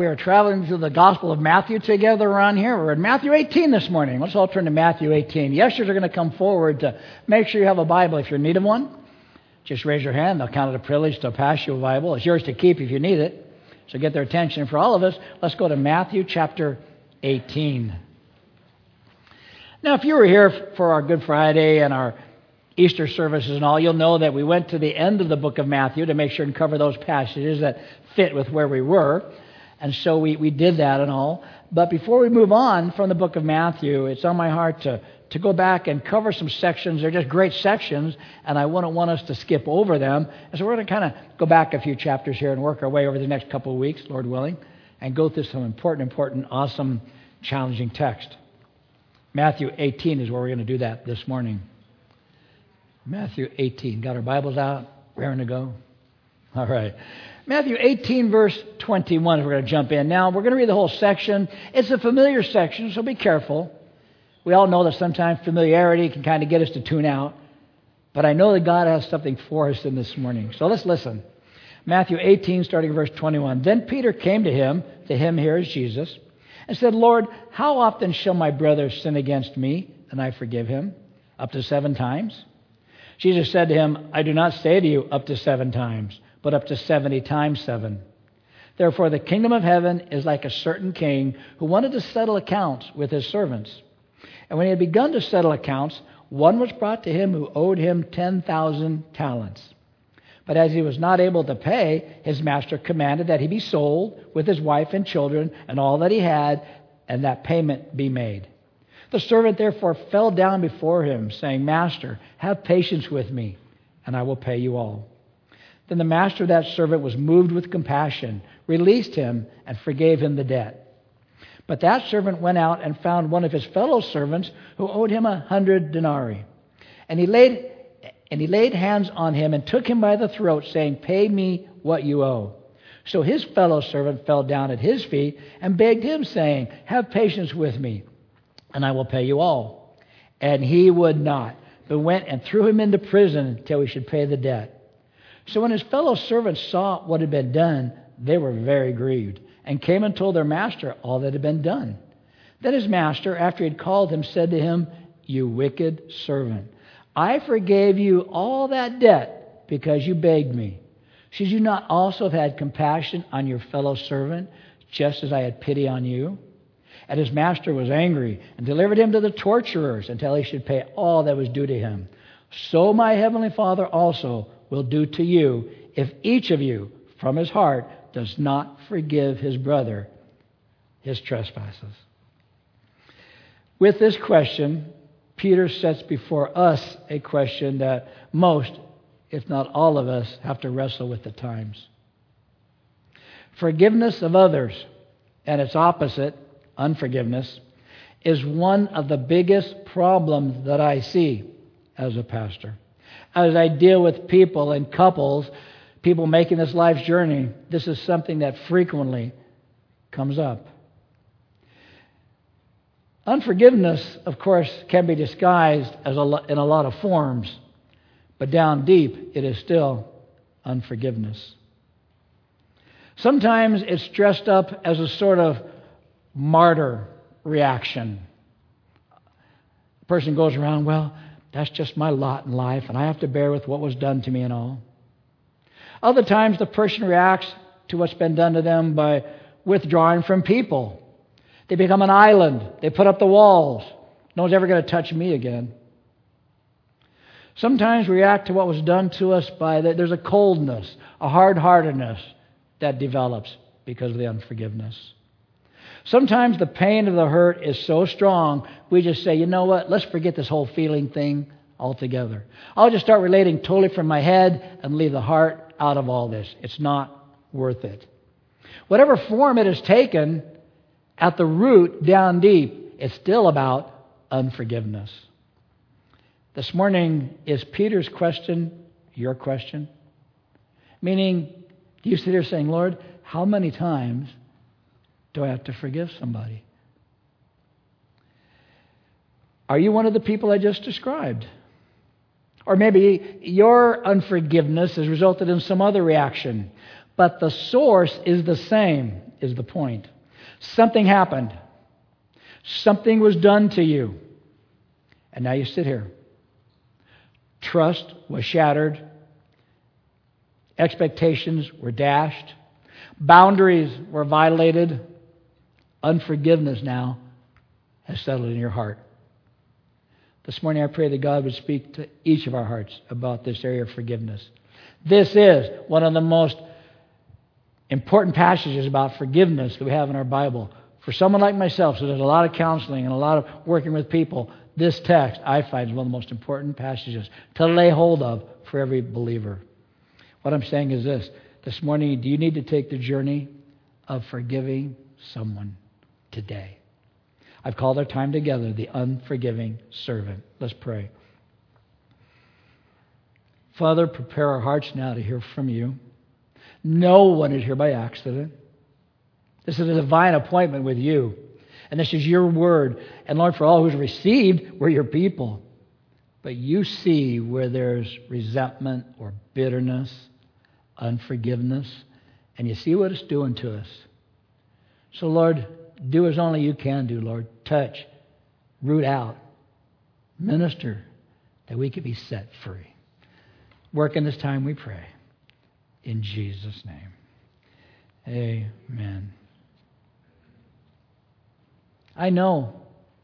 We are traveling through the Gospel of Matthew together around here. We're in Matthew 18 this morning. Let's all turn to Matthew 18. The ushers are going to come forward to make sure you have a Bible if you're in need of one. Just raise your hand. They'll count it a privilege to pass you a Bible. It's yours to keep if you need it. So get their attention. For all of us, let's go to Matthew chapter 18. Now, if you were here for our Good Friday and our Easter services and all, you'll know that we went to the end of the book of Matthew to make sure and cover those passages that fit with where we were. And so we did that and all. But before we move on from the book of Matthew, it's on my heart to go back and cover some sections. They're just great sections, and I wouldn't want us to skip over them. And so we're going to kind of go back a few chapters here and work our way over the next couple of weeks, Lord willing, and go through some important, awesome, challenging text. Matthew 18 is where we're going to do that this morning. Matthew 18. Got our Bibles out? Raring to go? All right. Matthew 18, verse 21 is we're going to jump in. Now, we're going to read the whole section. It's a familiar section, so be careful. We all know that sometimes familiarity can kind of get us to tune out. But I know that God has something for us in this morning. So let's listen. Matthew 18, starting verse 21. Then Peter came to him here is Jesus, and said, Lord, how often shall my brother sin against me, and I forgive him? Up to 7 times? Jesus said to him, I do not say to you up to 7 times, but up to 70 times 7. Therefore the kingdom of heaven is like a certain king who wanted to settle accounts with his servants. And when he had begun to settle accounts, one was brought to him who owed him 10,000 talents. But as he was not able to pay, his master commanded that he be sold with his wife and children and all that he had, and that payment be made. The servant therefore fell down before him, saying, Master, have patience with me, and I will pay you all. Then the master of that servant was moved with compassion, released him, and forgave him the debt. But that servant went out and found one of his fellow servants who owed him 100 denarii. And he laid hands on him and took him by the throat, saying, Pay me what you owe. So his fellow servant fell down at his feet and begged him, saying, Have patience with me, and I will pay you all. And he would not, but went and threw him into prison until he should pay the debt. So when his fellow servants saw what had been done, they were very grieved, and came and told their master all that had been done. Then his master, after he had called him, said to him, You wicked servant, I forgave you all that debt because you begged me. Should you not also have had compassion on your fellow servant, just as I had pity on you? And his master was angry and delivered him to the torturers until he should pay all that was due to him. So my heavenly Father also will do to you if each of you from his heart does not forgive his brother his trespasses. With this question, Peter sets before us a question that most, if not all of us, have to wrestle with at times. Forgiveness of others and its opposite, unforgiveness, is one of the biggest problems that I see as a pastor. As I deal with people and couples, people making this life's journey, this is something that frequently comes up. Unforgiveness, of course, can be disguised in a lot of forms, but down deep, it is still unforgiveness. Sometimes it's dressed up as a sort of martyr reaction. A person goes around, well, that's just my lot in life, and I have to bear with what was done to me and all. Other times the person reacts to what's been done to them by withdrawing from people. They become an island. They put up the walls. No one's ever going to touch me again. Sometimes we react to what was done to us by there's a coldness, a hard-heartedness that develops because of the unforgiveness. Sometimes the pain of the hurt is so strong, we just say, you know what, let's forget this whole feeling thing altogether. I'll just start relating totally from my head and leave the heart out of all this. It's not worth it. Whatever form it has taken, at the root, down deep, it's still about unforgiveness. This morning, is Peter's question your question? Meaning, do you sit here saying, Lord, how many times do I have to forgive somebody? Are you one of the people I just described? Or maybe your unforgiveness has resulted in some other reaction, but the source is the same. is the point. Something happened. Something was done to you. And now you sit here. Trust was shattered. Expectations were dashed. Boundaries were violated. Unforgiveness now has settled in your heart. This morning I pray that God would speak to each of our hearts about this area of forgiveness. This is one of the most important passages about forgiveness that we have in our Bible. For someone like myself, so there's a lot of counseling and a lot of working with people, this text I find is one of the most important passages to lay hold of for every believer. What I'm saying is this morning, do you need to take the journey of forgiving someone today? I've called our time together the unforgiving servant. Let's pray. Father, prepare our hearts now to hear from you. No one is here by accident. This is a divine appointment with you. And this is your word. And Lord, for all who's received, we're your people. But you see where there's resentment or bitterness, unforgiveness, and you see what it's doing to us. So Lord, do as only you can do, Lord. Touch, root out, minister, that we could be set free. Work in this time, we pray. In Jesus' name. Amen. I know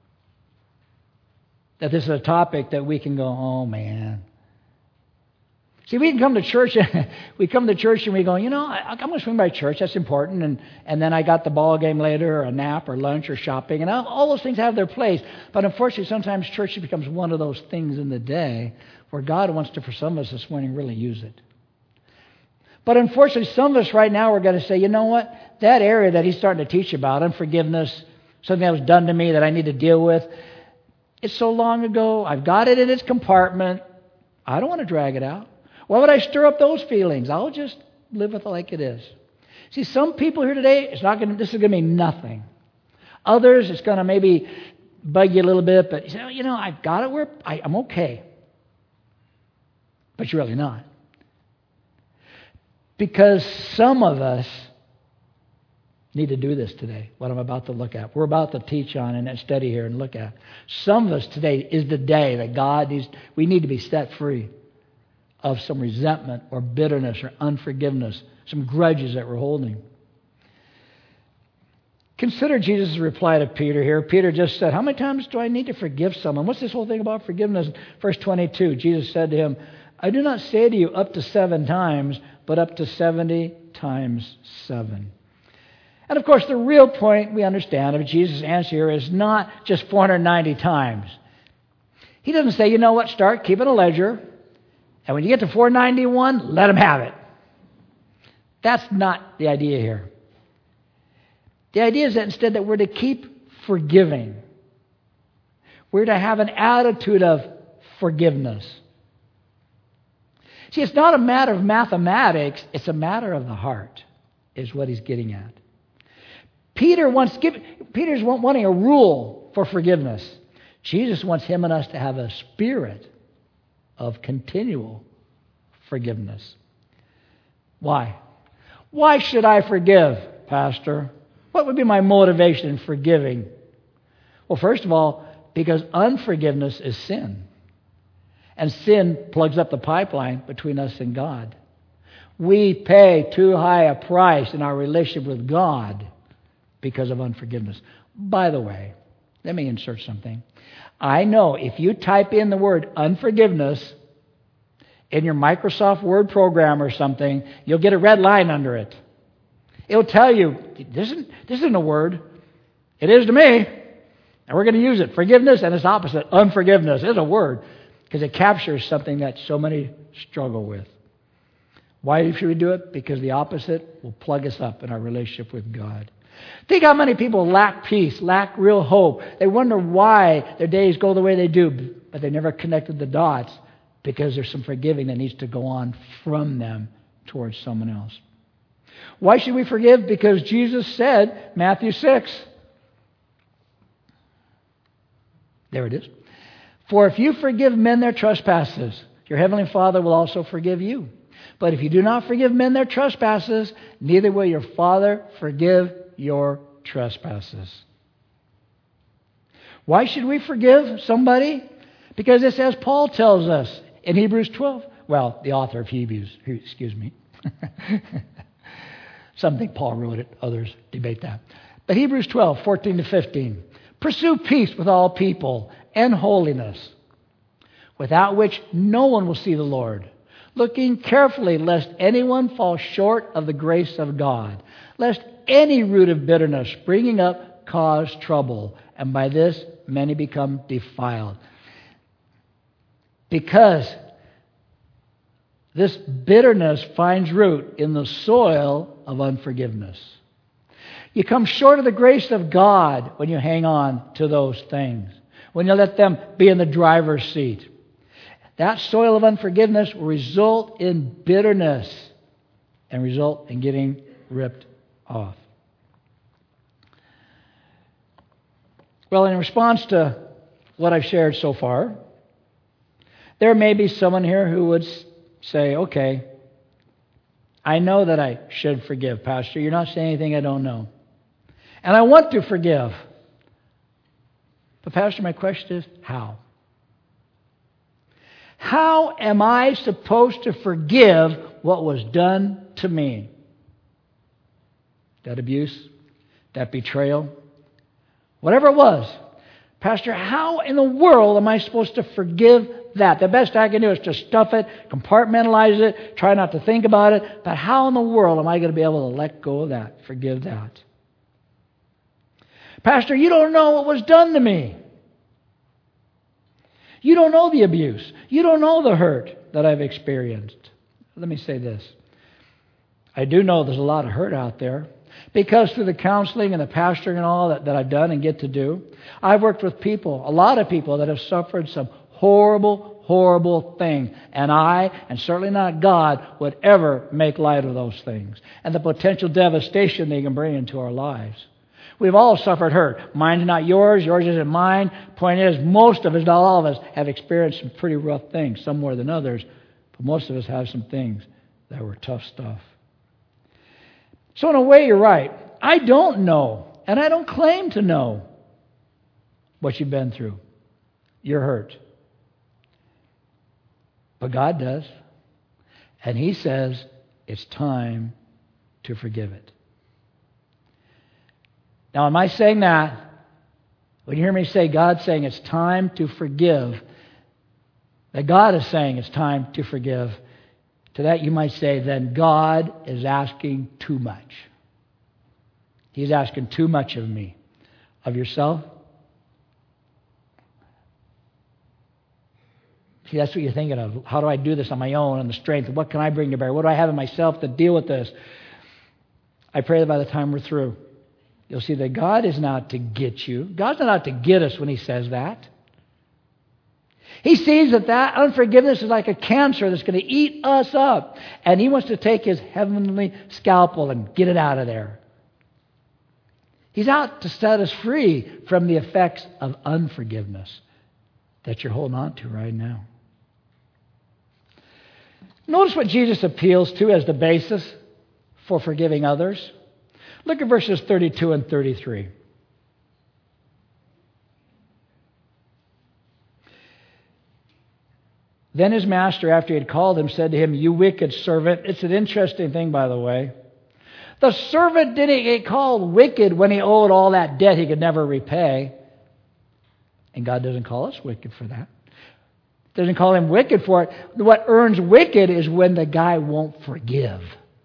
that this is a topic that we can go, oh man. See, we can come to church, and we go, I'm going to swing by church, that's important, and then I got the ball game later, or a nap, or lunch, or shopping, and all those things have their place. But unfortunately, sometimes church becomes one of those things in the day where God wants to, for some of us this morning, really use it. But unfortunately, some of us right now are going to say, you know what? That area that he's starting to teach about, unforgiveness, something that was done to me that I need to deal with, it's so long ago. I've got it in its compartment. I don't want to drag it out. Why would I stir up those feelings? I'll just live with it like it is. See, some people here today, this is going to mean nothing. Others, it's going to maybe bug you a little bit, but you say, I've got it where I'm okay. But you're really not. Because some of us need to do this today, what I'm about to look at. We're about to teach on and study here and look at. Some of us today is the day that we need to be set free of some resentment or bitterness or unforgiveness, some grudges that we're holding. Consider Jesus' reply to Peter here. Peter just said, how many times do I need to forgive someone? What's this whole thing about forgiveness? Verse 22, Jesus said to him, I do not say to you up to 7 times, but up to 70 times 7. And of course, the real point we understand of Jesus' answer here is not just 490 times. He doesn't say, you know what, start keeping a ledger, and when you get to 491, let him have it. That's not the idea here. The idea is that instead that we're to keep forgiving. We're to have an attitude of forgiveness. See, it's not a matter of mathematics, it's a matter of the heart, is what he's getting at. Peter's wanting a rule for forgiveness. Jesus wants him and us to have a spirit of continual forgiveness. Why? Why should I forgive, Pastor? What would be my motivation in forgiving? Well, first of all, because unforgiveness is sin. And sin plugs up the pipeline between us and God. We pay too high a price in our relationship with God because of unforgiveness. By the way, let me insert something. I know if you type in the word unforgiveness in your Microsoft Word program or something, you'll get a red line under it. It'll tell you, this isn't a word. It is to me. And we're going to use it. Forgiveness and its opposite, unforgiveness, is a word. Because it captures something that so many struggle with. Why should we do it? Because the opposite will plug us up in our relationship with God. Think how many people lack peace, lack real hope. They wonder why their days go the way they do, but they never connected the dots because there's some forgiving that needs to go on from them towards someone else. Why should we forgive? Because Jesus said, Matthew 6. There it is. For if you forgive men their trespasses, your heavenly Father will also forgive you. But if you do not forgive men their trespasses, neither will your Father forgive your trespasses. Why should we forgive somebody? Because it's as Paul tells us in Hebrews 12. Well, the author of Hebrews, excuse me. Some think Paul wrote it, others debate that. But Hebrews 12, 14 to 15. Pursue peace with all people and holiness, without which no one will see the Lord. Looking carefully lest anyone fall short of the grace of God, lest any root of bitterness springing up cause trouble, and by this many become defiled. Because this bitterness finds root in the soil of unforgiveness. You come short of the grace of God when you hang on to those things, when you let them be in the driver's seat. That soil of unforgiveness will result in bitterness and result in getting ripped off. Well, in response to what I've shared so far, there may be someone here who would say, okay, I know that I should forgive, Pastor. You're not saying anything I don't know. And I want to forgive. But Pastor, my question is, how? How am I supposed to forgive what was done to me? That abuse, that betrayal, whatever it was. Pastor, how in the world am I supposed to forgive that? The best I can do is to stuff it, compartmentalize it, try not to think about it. But how in the world am I going to be able to let go of that, forgive that? Pastor, you don't know what was done to me. You don't know the abuse. You don't know the hurt that I've experienced. Let me say this. I do know there's a lot of hurt out there. Because through the counseling and the pastoring and all that I've done and get to do, I've worked with people, a lot of people that have suffered some horrible, horrible things. And I, and certainly not God, would ever make light of those things and the potential devastation they can bring into our lives. We've all suffered hurt. Mine's not yours, yours isn't mine. Point is, most of us, not all of us, have experienced some pretty rough things, some more than others. But most of us have some things that were tough stuff. So in a way, you're right. I don't know, and I don't claim to know what you've been through. You're hurt. But God does. And He says it's time to forgive it. Now, am I saying that? When you hear me say God's saying it's time to forgive, that God is saying it's time to forgive, to that you might say, then God is asking too much. He's asking too much of me. Of yourself? See, that's what you're thinking of. How do I do this on my own, on the strength? What can I bring to bear? What do I have in myself to deal with this? I pray that by the time we're through, you'll see that God is not to get you. God's not out to get us when He says that. He sees that unforgiveness is like a cancer that's going to eat us up. And He wants to take His heavenly scalpel and get it out of there. He's out to set us free from the effects of unforgiveness that you're holding on to right now. Notice what Jesus appeals to as the basis for forgiving others. Look at verses 32 and 33. Then his master, after he had called him, said to him, "You wicked servant." It's an interesting thing, by the way. The servant didn't get called wicked when he owed all that debt he could never repay. And God doesn't call us wicked for that. Doesn't call him wicked for it. What earns wicked is when the guy won't forgive.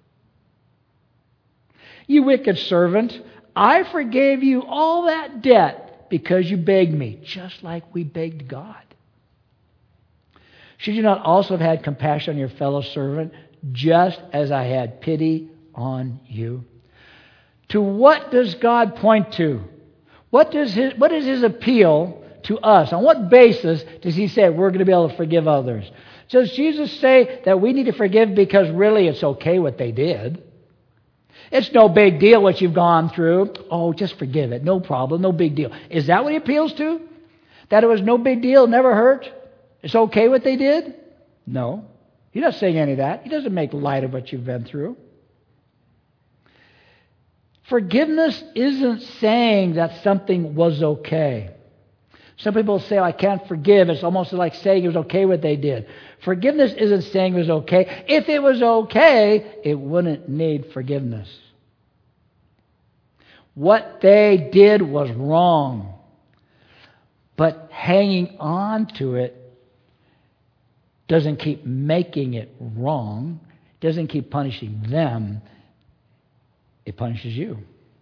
"You wicked servant, I forgave you all that debt because you begged me," just like we begged God. "Should you not also have had compassion on your fellow servant, just as I had pity on you?" To what does God point to? What is His appeal to us? On what basis does He say we're going to be able to forgive others? Does Jesus say that we need to forgive because really it's okay what they did? It's no big deal what you've gone through. Oh, just forgive it. No problem. No big deal. Is that what He appeals to? That it was no big deal, never hurt? It's okay what they did? No. He's not saying any of that. He doesn't make light of what you've been through. Forgiveness isn't saying that something was okay. Some people say, I can't forgive. It's almost like saying it was okay what they did. Forgiveness isn't saying it was okay. If it was okay, it wouldn't need forgiveness. What they did was wrong. But hanging on to it doesn't keep making it wrong. Doesn't keep punishing them. It punishes you.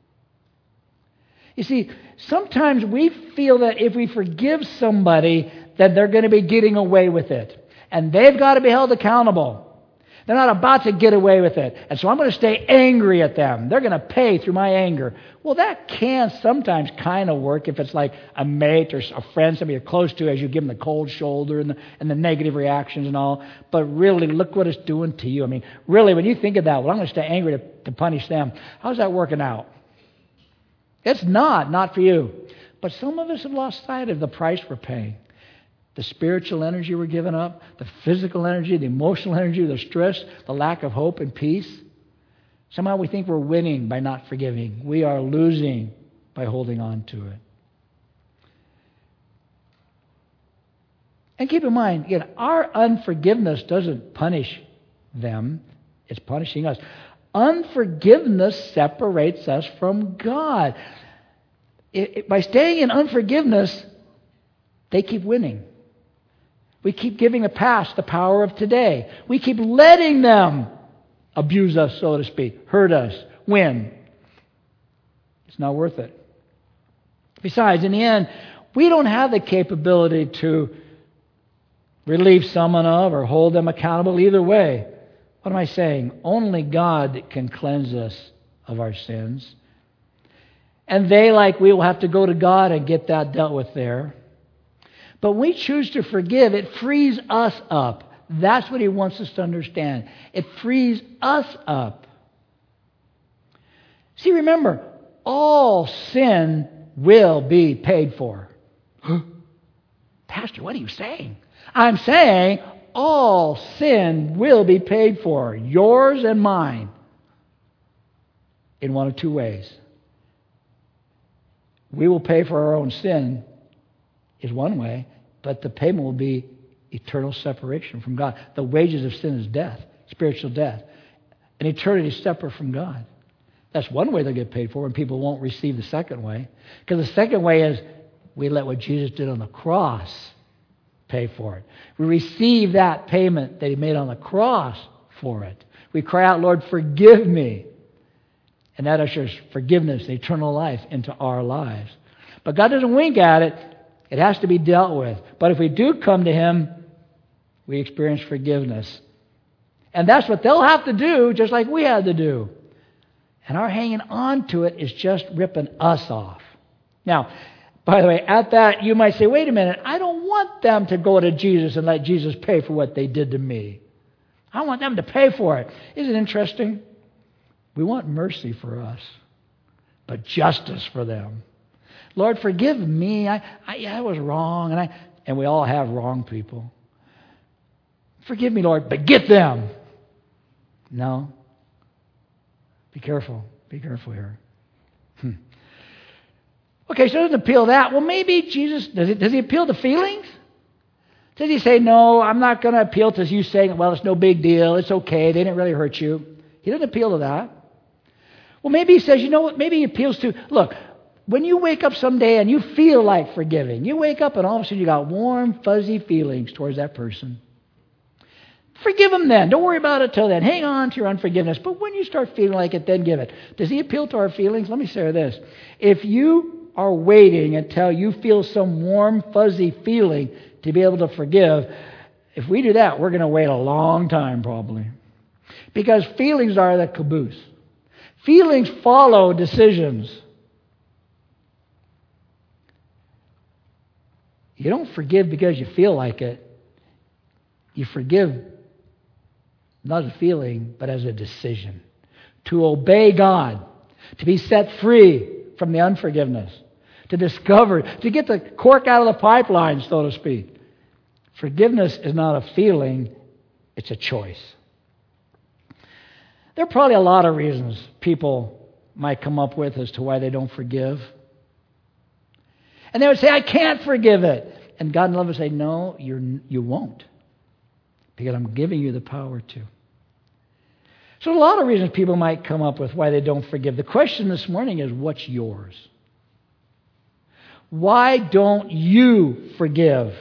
You see, sometimes we feel that if we forgive somebody, that they're going to be getting away with it. And they've got to be held accountable. They're not about to get away with it. And so I'm going to stay angry at them. They're going to pay through my anger. Well, that can sometimes kind of work if it's like a mate or a friend, somebody you're close to, as you give them the cold shoulder and the negative reactions and all. But really, look what it's doing to you. I mean, really, when you think of that, well, I'm going to stay angry to punish them. How's that working out? It's not for you. But some of us have lost sight of the price we're paying. The spiritual energy we're giving up, the physical energy, the emotional energy, the stress, the lack of hope and peace. Somehow we think we're winning by not forgiving. We are losing by holding on to it. And keep in mind, again, our unforgiveness doesn't punish them. It's punishing us. Unforgiveness separates us from God. By staying in unforgiveness, they keep winning. We keep giving the past the power of today. We keep letting them abuse us, so to speak, hurt us, win. It's not worth it. Besides, in the end, we don't have the capability to relieve someone of or hold them accountable either way. What am I saying? Only God can cleanse us of our sins. And they, like we, will have to go to God and get that dealt with there. But when we choose to forgive, it frees us up. That's what He wants us to understand. It frees us up. See, remember, all sin will be paid for. Pastor, what are you saying? I'm saying all sin will be paid for, yours and mine, in one of two ways. We will pay for our own sin is one way, but the payment will be eternal separation from God. The wages of sin is death, spiritual death. An eternity separate from God. That's one way they'll get paid for, and people won't receive the second way. Because the second way is we let what Jesus did on the cross pay for it. We receive that payment that He made on the cross for it. We cry out, Lord, forgive me. And that ushers forgiveness, eternal life into our lives. But God doesn't wink at it. It has to be dealt with. But if we do come to Him, we experience forgiveness. And that's what they'll have to do, just like we had to do. And our hanging on to it is just ripping us off. Now, by the way, at that, you might say, wait a minute, I don't want them to go to Jesus and let Jesus pay for what they did to me. I want them to pay for it. Isn't it interesting? We want mercy for us, but justice for them. Lord, forgive me. I was wrong, and we all have wrong people. Forgive me, Lord, but get them. No. Be careful. Be careful here. Okay, so it doesn't appeal to that. Well, maybe Jesus, does He appeal to feelings? Does He say, no, I'm not going to appeal to you saying, well, it's no big deal. It's okay. They didn't really hurt you. He doesn't appeal to that. Well, maybe He says, you know what? Maybe He appeals to, look, when you wake up someday and you feel like forgiving, you wake up and all of a sudden you got warm, fuzzy feelings towards that person. Forgive them then. Don't worry about it till then. Hang on to your unforgiveness. But when you start feeling like it, then give it. Does He appeal to our feelings? Let me say this. If you are waiting until you feel some warm, fuzzy feeling to be able to forgive, if we do that, we're going to wait a long time probably. Because feelings are the caboose. Feelings follow decisions. You don't forgive because you feel like it. You forgive not as a feeling, but as a decision. To obey God. To be set free from the unforgiveness. To discover, to get the cork out of the pipeline, so to speak. Forgiveness is not a feeling, it's a choice. There are probably a lot of reasons people might come up with as to why they don't forgive. And they would say, I can't forgive it. And God in love would say, no, you won't. Because I'm giving you the power to. So a lot of reasons people might come up with why they don't forgive. The question this morning is, what's yours? Why don't you forgive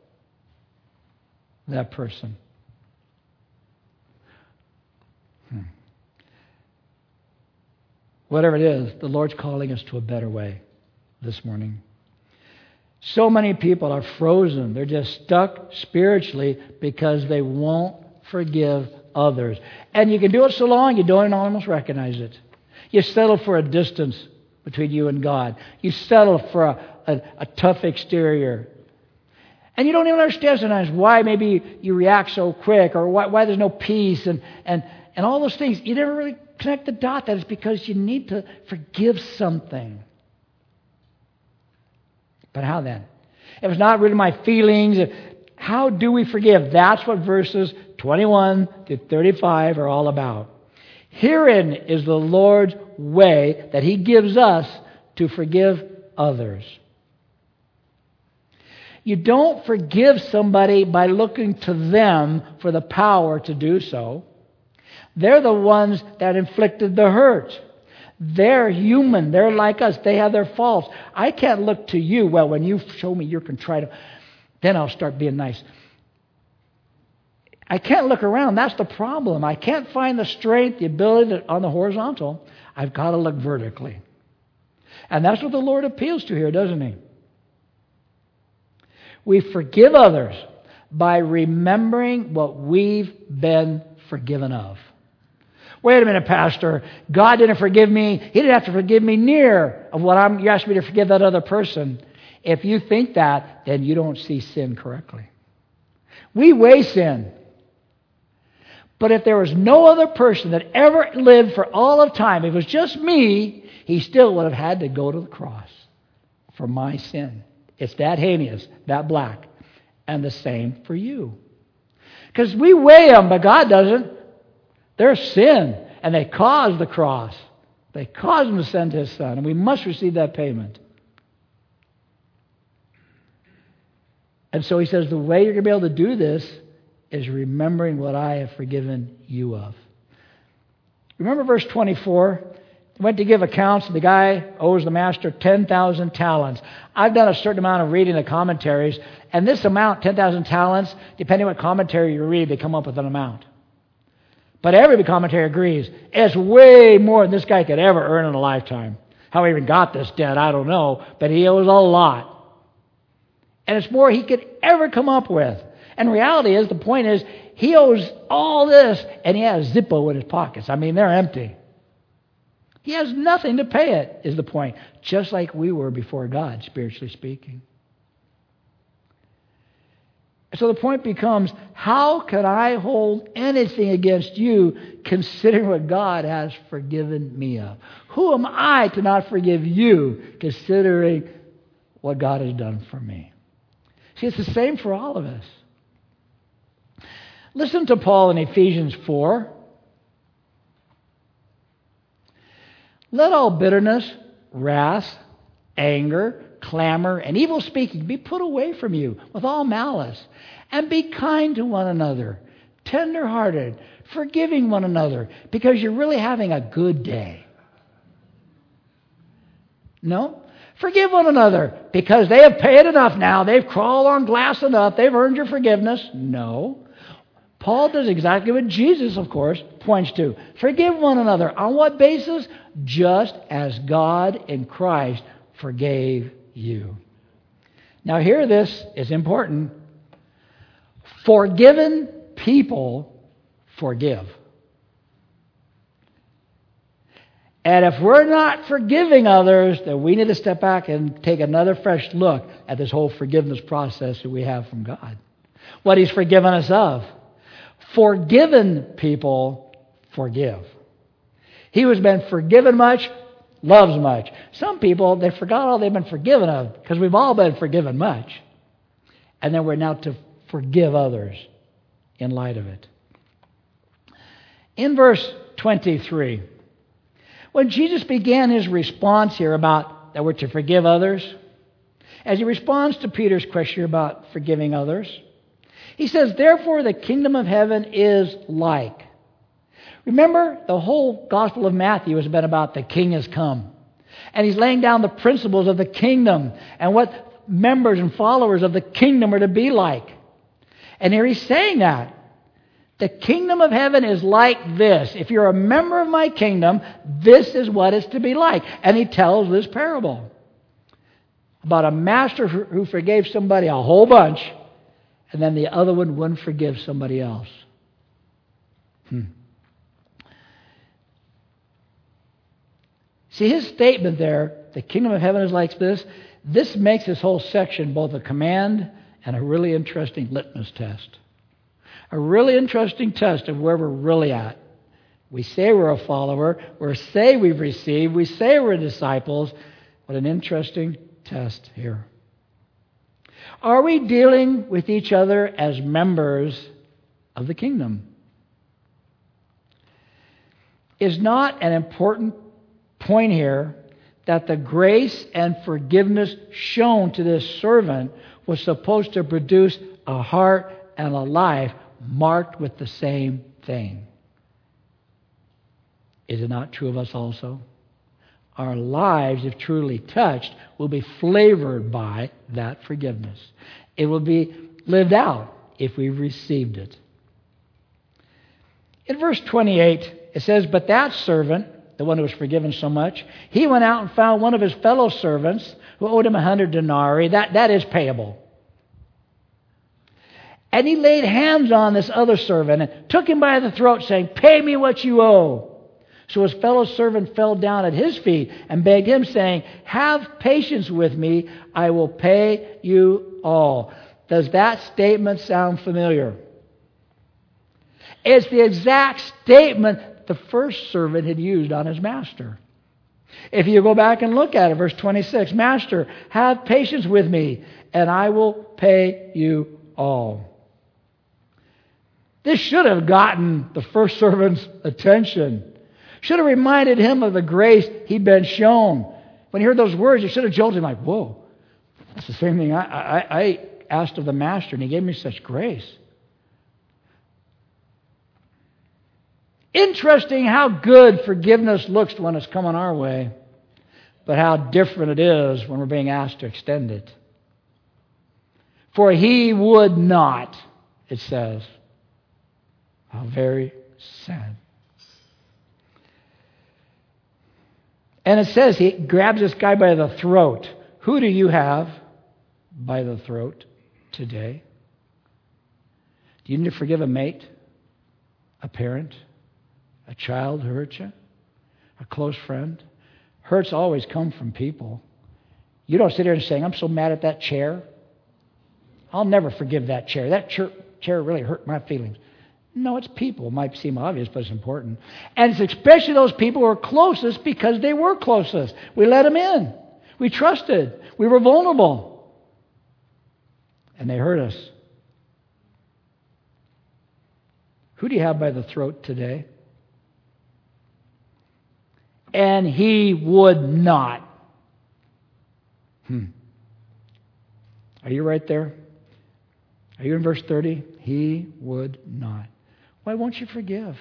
that person? Whatever it is, the Lord's calling us to a better way this morning. So many people are frozen. They're just stuck spiritually because they won't forgive others. And you can do it so long you don't almost recognize it. You settle for a distance between you and God. You settle for a tough exterior. And you don't even understand sometimes why maybe you react so quick or why there's no peace and all those things. You never really connect the dot. That is because you need to forgive something. But how then? If it's not really my feelings, how do we forgive? That's what verses 21 to 35 are all about. Herein is the Lord's way that He gives us to forgive others. You don't forgive somebody by looking to them for the power to do so. They're the ones that inflicted the hurt. They're human. They're like us. They have their faults. I can't look to you. Well, when you show me you're contrite, then I'll start being nice. I can't look around. That's the problem. I can't find the strength, the ability on the horizontal. I've got to look vertically. And that's what the Lord appeals to here, doesn't He? We forgive others by remembering what we've been forgiven of. Wait a minute, Pastor. God didn't forgive me. He didn't have to forgive me near of what you asked me to forgive that other person. If you think that, then you don't see sin correctly. We weigh sin. But if there was no other person that ever lived for all of time, if it was just me, He still would have had to go to the cross for my sin. It's that heinous, that black. And the same for you. Because we weigh them, but God doesn't. They're sin, and they caused the cross. They caused Him to send His Son, and we must receive that payment. And so He says, the way you're going to be able to do this is remembering what I have forgiven you of. Remember verse 24? He went to give accounts, and the guy owes the master 10,000 talents. I've done a certain amount of reading the commentaries, and this amount, 10,000 talents, depending on what commentary you read, they come up with an amount. But every commentary agrees it's way more than this guy could ever earn in a lifetime. How he even got this debt, I don't know, but he owes a lot. And it's more he could ever come up with. And reality is, the point is, he owes all this, and he has Zippo in his pockets. I mean, they're empty. He has nothing to pay it, is the point. Just like we were before God, spiritually speaking. So the point becomes, how can I hold anything against you considering what God has forgiven me of? Who am I to not forgive you considering what God has done for me? See, it's the same for all of us. Listen to Paul in Ephesians 4. Let all bitterness, wrath, anger, clamor, and evil speaking be put away from you with all malice. And be kind to one another, tender-hearted, forgiving one another, because you're really having a good day. No? Forgive one another, because they have paid enough now. They've crawled on glass enough. They've earned your forgiveness. No. Paul does exactly what Jesus, of course, points to. Forgive one another. On what basis? Just as God in Christ forgave you. Now, here this is important. Forgiven people forgive. And if we're not forgiving others, then we need to step back and take another fresh look at this whole forgiveness process that we have from God. What He's forgiven us of. Forgiven people forgive. He who's been forgiven much loves much. Some people, they forgot all they've been forgiven of, because we've all been forgiven much. And then we're now to forgive others in light of it. In verse 23, When Jesus began his response here about that we're to forgive others, as he responds to Peter's question about forgiving others, he says, therefore the kingdom of heaven is like. Remember, the whole Gospel of Matthew has been about the king has come. And he's laying down the principles of the kingdom and what members and followers of the kingdom are to be like. And here he's saying that. The kingdom of heaven is like this. If you're a member of my kingdom, this is what it's to be like. And he tells this parable about a master who forgave somebody a whole bunch, and then the other one wouldn't forgive somebody else. See, his statement there, the kingdom of heaven is like this, this makes this whole section both a command and a really interesting litmus test. A really interesting test of where we're really at. We say we're a follower, we say we've received, we say we're disciples. What an interesting test here. Are we dealing with each other as members of the kingdom? Is not an important point here that the grace and forgiveness shown to this servant was supposed to produce a heart and a life marked with the same thing. Is it not true of us also? Our lives, if truly touched, will be flavored by that forgiveness. It will be lived out if we've received it. In verse 28, it says, but that servant, the one who was forgiven so much, he went out and found one of his fellow servants who owed him 100 denarii. That is payable. And he laid hands on this other servant and took him by the throat, saying, pay me what you owe. So his fellow servant fell down at his feet and begged him, saying, have patience with me, I will pay you all. Does that statement sound familiar? It's the exact statement the first servant had used on his master. If you go back and look at it, verse 26, Master, have patience with me, and I will pay you all. This should have gotten the first servant's attention. Should have reminded him of the grace he'd been shown. When he heard those words, it should have jolted him like, whoa, that's the same thing I asked of the master, and he gave me such grace. Interesting how good forgiveness looks when it's coming our way, but how different it is when we're being asked to extend it. For he would not, it says. How very sad. And it says he grabs this guy by the throat. Who do you have by the throat today? Do you need to forgive a mate, a parent, a child who hurt you, a close friend? Hurts always come from people. You don't sit here and say, I'm so mad at that chair. I'll never forgive that chair. That chair really hurt my feelings. No, it's people. It might seem obvious, but it's important. And it's especially those people who are closest because they were closest. We let them in. We trusted. We were vulnerable. And they hurt us. Who do you have by the throat today? And he would not. Are you right there? Are you in verse 30? He would not. Why won't you forgive?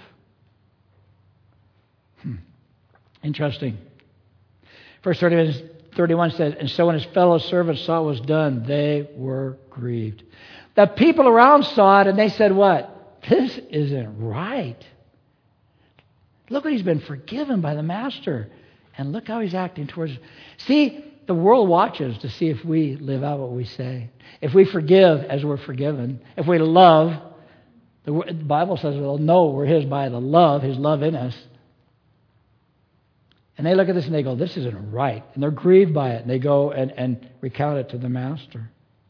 Interesting. Verse 31 says, and so when his fellow servants saw what was done, they were grieved. The people around saw it and they said what? This isn't right. Look what he's been forgiven by the master. And look how he's acting towards us. See, the world watches to see if we live out what we say. If we forgive as we're forgiven. If we love, the Bible says we'll know we're his by the love, his love in us. And they look at this and they go, this isn't right. And they're grieved by it. And they go and recount it to the master.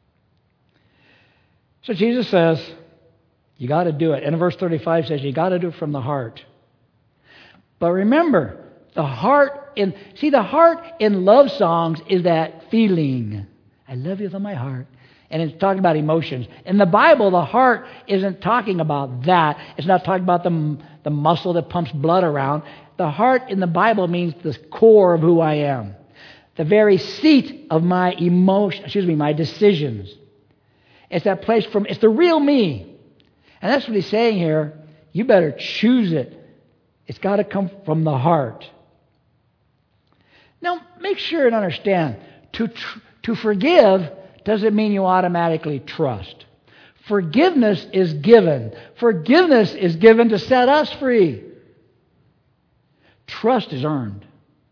So Jesus says, you got to do it. And in verse 35 says, you got to do it from the heart. But remember, the heart in love songs is that feeling. I love you with all my heart. And it's talking about emotions. In the Bible, the heart isn't talking about that. It's not talking about the muscle that pumps blood around. The heart in the Bible means the core of who I am. The very seat of my my decisions. It's that place it's the real me. And that's what he's saying here. You better choose it. It's got to come from the heart. Now, make sure and understand, to forgive doesn't mean you automatically trust. Forgiveness is given. Forgiveness is given to set us free. Trust is earned.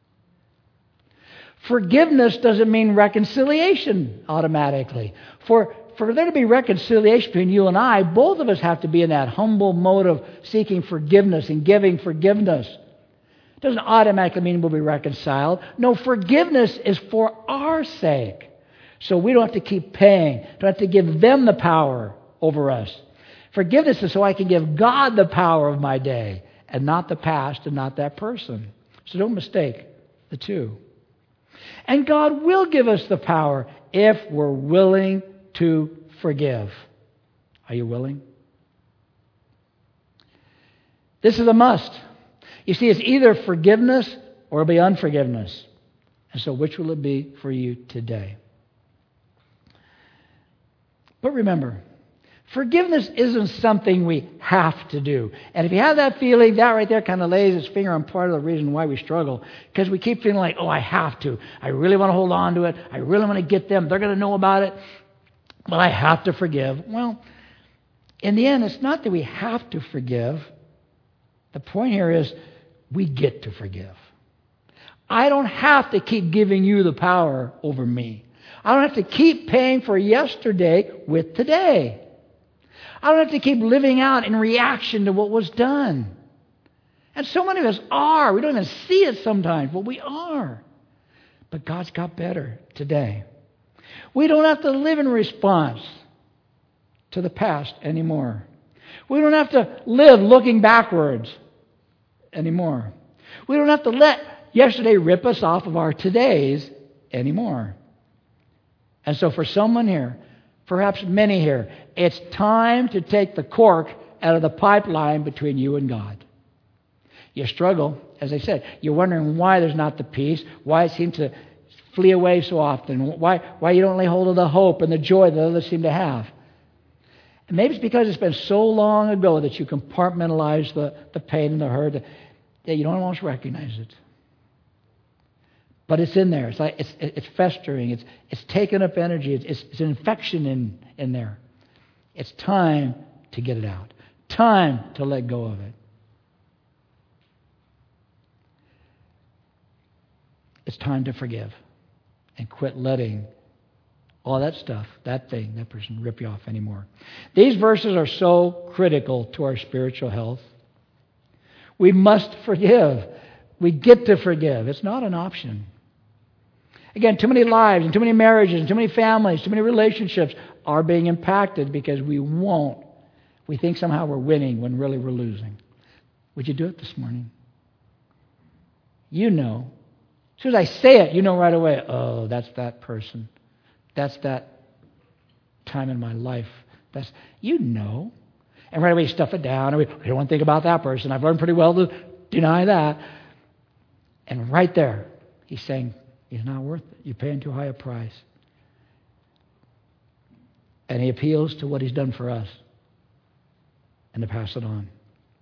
Forgiveness doesn't mean reconciliation automatically. For there to be reconciliation between you and I, both of us have to be in that humble mode of seeking forgiveness and giving forgiveness. It doesn't automatically mean we'll be reconciled. No, forgiveness is for our sake. So we don't have to keep paying. Don't have to give them the power over us. Forgiveness is so I can give God the power of my day and not the past and not that person. So don't mistake the two. And God will give us the power if we're willing to forgive. Are you willing? This is a must. You see, it's either forgiveness or it'll be unforgiveness. And so which will it be for you today? But remember, forgiveness isn't something we have to do. And if you have that feeling, that right there kind of lays its finger on part of the reason why we struggle. Because we keep feeling like, I have to. I really want to hold on to it. I really want to get them. They're going to know about it. But I have to forgive. Well, in the end, it's not that we have to forgive. The point here is we get to forgive. I don't have to keep giving you the power over me. I don't have to keep paying for yesterday with today. I don't have to keep living out in reaction to what was done. And so many of us are. We don't even see it sometimes, but we are. But God's got better today. We don't have to live in response to the past anymore. We don't have to live looking backwards anymore. We don't have to let yesterday rip us off of our todays anymore. And so for someone here, perhaps many here, it's time to take the cork out of the pipeline between you and God. You struggle, as I said. You're wondering why there's not the peace, why it seems to flee away so often, why you don't lay hold of the hope and the joy that others seem to have. And maybe it's because it's been so long ago that you compartmentalize the pain and the hurt that you don't almost recognize it. But it's in there. It's like it's festering. It's taking up energy. It's an infection in there. It's time to get it out. Time to let go of it. It's time to forgive and quit letting all that stuff, that thing, that person rip you off anymore. These verses are so critical to our spiritual health. We must forgive. We get to forgive. It's not an option. Again, too many lives and too many marriages and too many families, too many relationships are being impacted because we won't. We think somehow we're winning when really we're losing. Would you do it this morning? You know. As soon as I say it, you know right away, oh, that's that person. That's that time in my life. You know. And right away you stuff it down. We don't want to think about that person. I've learned pretty well to deny that. And right there, he's saying, he's not worth it. You're paying too high a price. And he appeals to what he's done for us and to pass it on.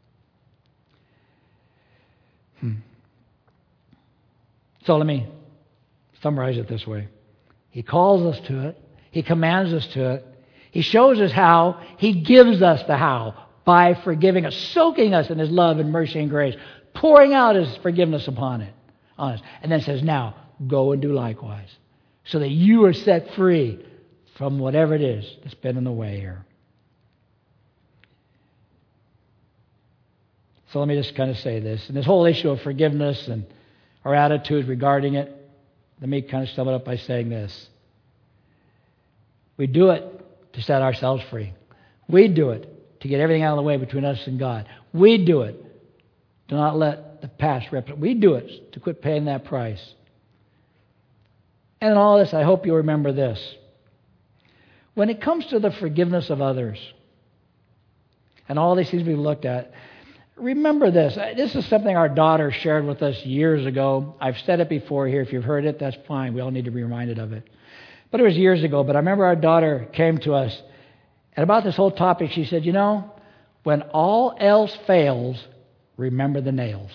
So let me summarize it this way. He calls us to it. He commands us to it. He shows us how. He gives us the how by forgiving us, soaking us in His love and mercy and grace, pouring out His forgiveness upon us. And then says, now, go and do likewise, so that you are set free from whatever it is that's been in the way here. So let me just kind of say this. And this whole issue of forgiveness and our attitude regarding it, let me kind of sum it up by saying this. We do it to set ourselves free. We do it to get everything out of the way between us and God. We do it to not let the past represent. We do it to quit paying that price. And in all this, I hope you'll remember this. When it comes to the forgiveness of others, and all these things we've looked at, Remember this. This is something our daughter shared with us years ago. I've said it before here. If you've heard it, that's fine. We all need to be reminded of it. But it was years ago. But I remember our daughter came to us, and about this whole topic, she said, when all else fails, remember the nails.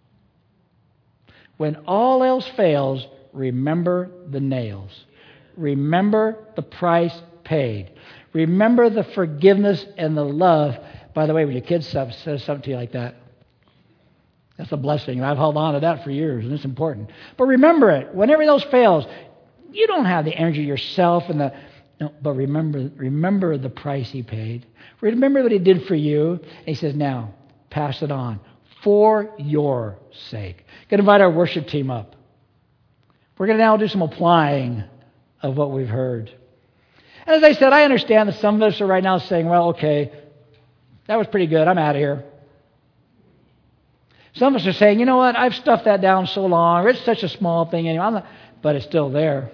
When all else fails, remember the nails. Remember the price paid. Remember the forgiveness and the love. By the way, when your kid says something to you like that, that's a blessing. And I've held on to that for years, and it's important. But remember it. When everything else fails, you don't have the energy yourself but remember the price he paid. Remember what he did for you. And he says, now, pass it on for your sake. Going to invite our worship team up. We're going to now do some applying of what we've heard. And as I said, I understand that some of us are right now saying, well, okay, that was pretty good. I'm out of here. Some of us are saying, you know what, I've stuffed that down so long, or it's such a small thing anyway, but it's still there.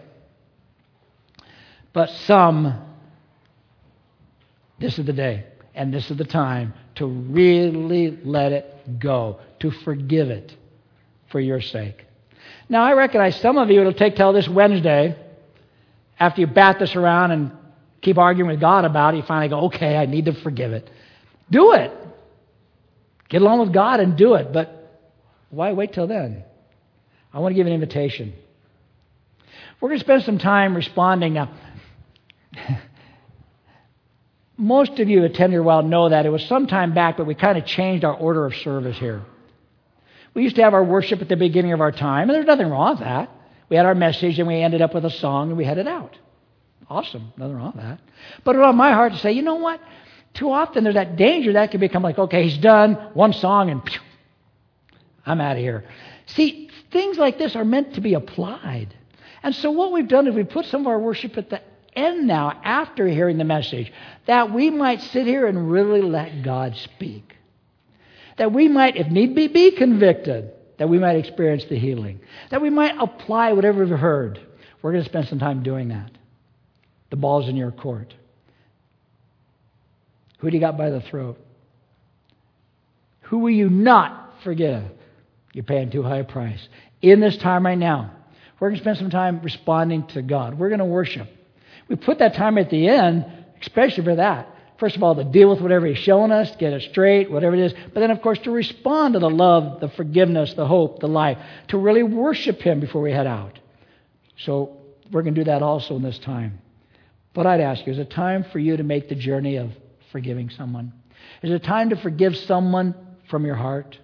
But this is the day, and this is the time to really let it go, to forgive it for your sake. Now, I recognize some of you, it'll take till this Wednesday, after you bat this around and keep arguing with God about it, you finally go, okay, I need to forgive it. Do it. Get along with God and do it. But why wait till then? I want to give an invitation. We're going to spend some time responding now. Most of you who attend here well know that it was some time back, but we kind of changed our order of service here. We used to have our worship at the beginning of our time, and there's nothing wrong with that. We had our message, and we ended up with a song, and we headed out. Awesome. Nothing wrong with that. But it was on my heart to say, you know what? Too often there's that danger that can become like, okay, he's done, one song, and phew, I'm out of here. See, things like this are meant to be applied. And so what we've done is we've put some of our worship at the end now, after hearing the message, that we might sit here and really let God speak. That we might, if need be convicted. That we might experience the healing. That we might apply whatever we've heard. We're going to spend some time doing that. The ball's in your court. Who do you got by the throat? Who will you not forgive? You're paying too high a price. In this time right now, we're going to spend some time responding to God. We're going to worship. We put that time at the end, especially for that. First of all, to deal with whatever He's shown us, get it straight, whatever it is. But then, of course, to respond to the love, the forgiveness, the hope, the life. To really worship Him before we head out. So we're going to do that also in this time. But I'd ask you, is it time for you to make the journey of forgiving someone? Is it time to forgive someone from your heart?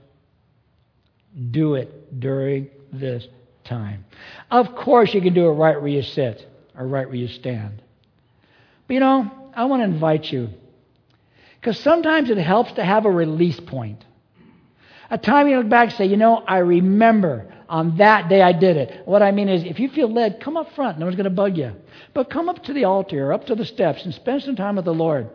Do it during this time. Of course, you can do it right where you sit or right where you stand. But I want to invite you, because sometimes it helps to have a release point. A time you look back and say, I remember on that day I did it. What I mean is, if you feel led, come up front. No one's going to bug you. But come up to the altar or up to the steps and spend some time with the Lord.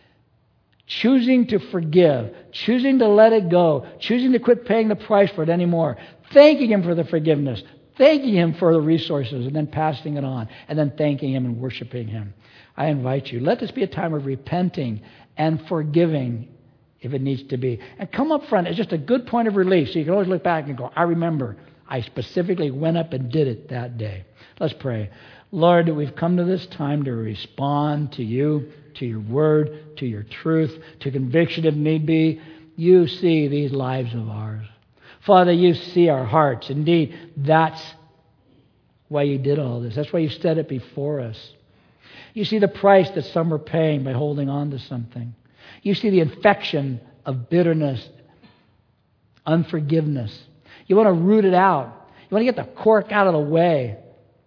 Choosing to forgive. Choosing to let it go. Choosing to quit paying the price for it anymore. Thanking Him for the forgiveness. Thanking Him for the resources, and then passing it on. And then thanking Him and worshiping Him. I invite you. Let this be a time of repenting and forgiving if it needs to be. And come up front. It's just a good point of relief. So you can always look back and go, I remember. I specifically went up and did it that day. Let's pray. Lord, we've come to this time to respond to You, to Your word, to Your truth, to conviction if need be. You see these lives of ours. Father, You see our hearts. Indeed, that's why You did all this. That's why You set it before us. You see the price that some are paying by holding on to something. You see the infection of bitterness, unforgiveness. You want to root it out. You want to get the cork out of the way.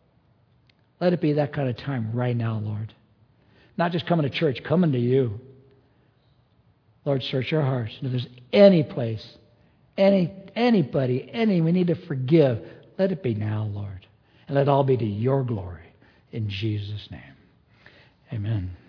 Let it be that kind of time right now, Lord. Not just coming to church, coming to You. Lord, search our hearts. And if there's any place, anybody, we need to forgive, let it be now, Lord. And let it all be to Your glory. In Jesus' name. Amen.